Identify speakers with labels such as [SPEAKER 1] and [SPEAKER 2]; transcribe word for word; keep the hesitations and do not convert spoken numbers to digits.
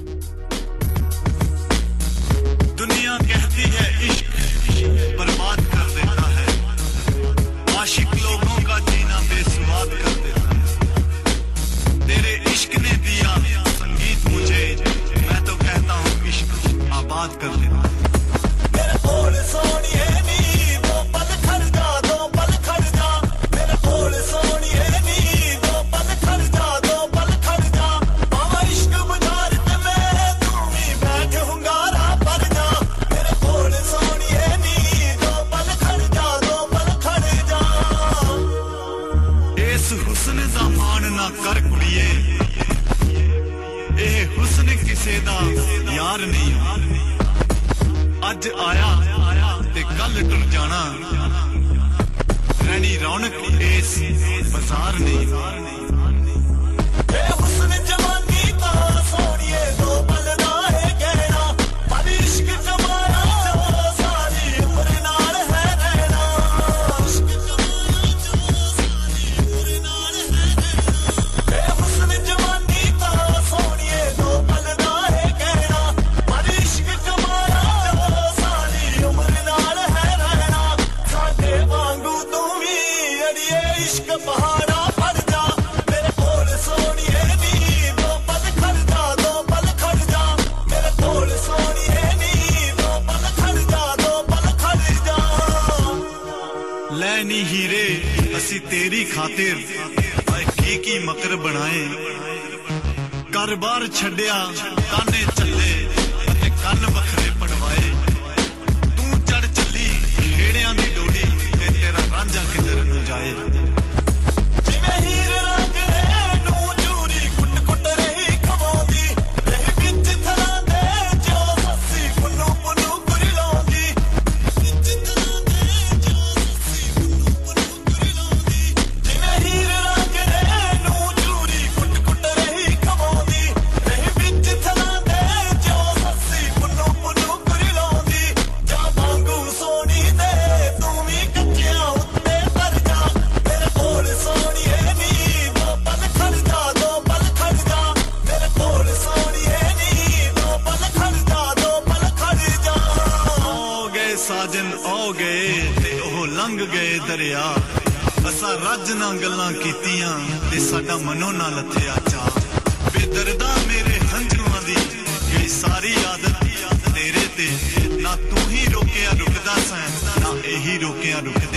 [SPEAKER 1] दुनिया कहती है इश्क बर्बाद कर देता है, आशिक लोगों का जीना बेसुवाद कर देता है। तेरे इश्क ने दिया संगीत मुझे, मैं तो कहता हूँ इश्क आबाद कर देता है। मेरे कोल सोनिए नी दो पल खड़ जा, दो पल खड़ जा, मेरे कोल सोनिए नी दो पल खड़ जा, दो पल खड़ जा, बाबा इश्क बाजार ते मैं तू ही बैठ हुंगारा पर जा। मेरे कोल सोनिए नी दो पल खड़ जा, दो पल खड़ जा। इस हुस्न दा मान ना कर कुड़िए, ਇਹ ਹੁਸਨ ਕਿਸੇ ਦਾ ਯਾਰ ਨਹੀਂ, ਅੱਜ ਆਇਆ ਤੇ ਕੱਲ ਟੁਰ ਜਾਣਾ, ਰਹਿਣੀ ਰੌਣਕ ਇਸ ਬਾਜ਼ਾਰ ਨਹੀਂ। ਇਹ ਹੁਸਨ ਜਵਾਨੀ ਤਾਂ ਸੋਹਣੀਏ ਦੋ ਪਲ ਦਾ ਹੈ ਕਹਿਣਾ, ਪਰ ਇਸ਼ਕ ਕਮਾਇਆ ਸਾਰੀ ਉਮਰ ਨਾਲ ਹੈ ਰਹਿਣਾ। ਇਸ਼ਕ ਕਮਾਇਆ ਸਾਰੀ ਉਮਰ ਨਾਲ ਹੈ ਰਹਿਣਾ। ਇਹ ਹੁਸਨ ਜਵਾਨੀ ਤਾਂ ਸੋਹਣੀਏ ਦੋ ਪਲ ਦਾ ਹੈ ਕਹਿਣਾ, ਪਰ ਇਸ਼ਕ ਕਮਾਇਆ ਸਾਰੀ ਉਮਰ ਨਾਲ ਹੈ ਰਹਿਣਾ। ਸਾਡੇ ਵਾਂਗੂ ਤੂੰ ਵੀ ਅੜੀਏ ਇਸ਼ਕ ਪਹਾੜਾ ਫੜ ਜਾ, ਮੇਰੇ ਕੋਲ ਸੋਹਣੀਏ ਨੀ ਦੋ ਪਲ ਖੜ ਜਾ, ਦੋ ਪਲ ਖੜ ਜਾ, ਮੇਰੇ ਕੋਲ ਸੋਹਣੀਏ ਨੀ ਦੋ ਪਲ ਖੜ ਜਾ, ਦੋ ਪਲ ਖੜ ਜਾ। ਲੈ ਨੀ ਹੀਰੇ ਅਸੀਂ ਤੇਰੀ ਖਾਤਿਰ ਹਾਏ ਕੀ ਕੀ ਮਕਰ ਬਣਾਏ, ਘਰ ਬਾਰ ਛੱਡਿਆ ਤਾਨੇ ਚੱਲੇ ਅਤੇ ਕੰਨ ਵੱਖਰੇ ਪੜਵਾਏ। ਤੂੰ ਚੜ ਚੱਲੀ ਖੇੜਿਆਂ ਦੀ ਡੋਲੀ ਤੇ ਤੇਰਾ ਰਾਂਝਾ ਕਿਧਰ ਨੂੰ ਜਾਏ। ਜਿਵੇਂ ਹੀਰ ਰਾਂਝੇ ਨੂੰ ਚੂਰੀ ਕੁੱਟ ਕੁੱਟ ਰਹੀ ਖਵਾਉਂਦੀ, ਰਹੀ ਵਿੱਚ ਥਲਾਂ ਦੇ ਜੋ ਸੱਸੀ ਪੁੰਨੂ ਪੁੰਨੂ ਗੁਰੀ ਲਾਉਂਦੀ, ਵਿੱਚ ਥਲਾਂ ਦੇ ਜੋ ਸੱਸੀ ਪੁੰਨੂ ਪੁੰਨੂ ਗੁਰੀ ਲਾਉਂਦੀ। ਜਿਵੇਂ ਹੀਰ ਰਾਂਝੇ ਨੂੰ ਚੂਰੀ ਕੁੱਟ ਕੁੱਟ ਰਹੀ ਖਵਾਉਂਦੀ, ਰਹੀ ਵਿੱਚ ਥਲਾਂ ਦੇ ਜੋ ਸੱਸੀ ਪੁੰਨੂ ਪੁੰਨੂ ਗੁਰੀ ਲਾਉਂਦੀ। ਜਾਂ ਵਾਂਗੂ ਸੋਹਣੀ ਦੇ ਤੂੰ ਵੀ ਕੱਚਿਆਂ ਉੱਤੇ ਤਰ ਜਾ, ਮੇਰੇ ਕੋਲ ਸੋਹਣੀਏ ਨੀ ਦੋ ਪਲ ਖੜ ਜਾ, ਦੋ ਪਲ ਖੜ ਜਾ, ਮੇਰੇ ਕੋਲ ਸੋਹਣੀਏ ਨੀ ਦੋ ਪਲ ਖੜ ਜਾ, ਦੋ ਪਲ ਖੜ ਜਾ। ਹੋ ਗਏ ਸਾਜਨ ਹੋ ਗਏ ਤੇ ਉਹ ਲੰਘ ਗਏ ਦਰਿਆ, ਅਸਾਂ ਰੱਜ ਨਾਲ ਗੱਲਾਂ ਕੀਤੀਆਂ ਤੇ ਸਾਡਾ ਮਨੋਂ ਨਾ ਲੱਥਿਆ ਚਾਅ। ਬੇਦਰਦਾ ਮੇਰੇ ਹੰਝੂਆਂ ਦੀ ਗਈ ਸਾਰੀ ਆਦਤ ਤੇਰੇ ਤੇ, ਨਾ ਤੂੰ ਹੀ ਰੋਕਿਆ ਰੁਕਦਾ ਸੈਂ, ਨਾ ਇਹੀ ਰੋਕਿਆ ਰੁਕਦਾ।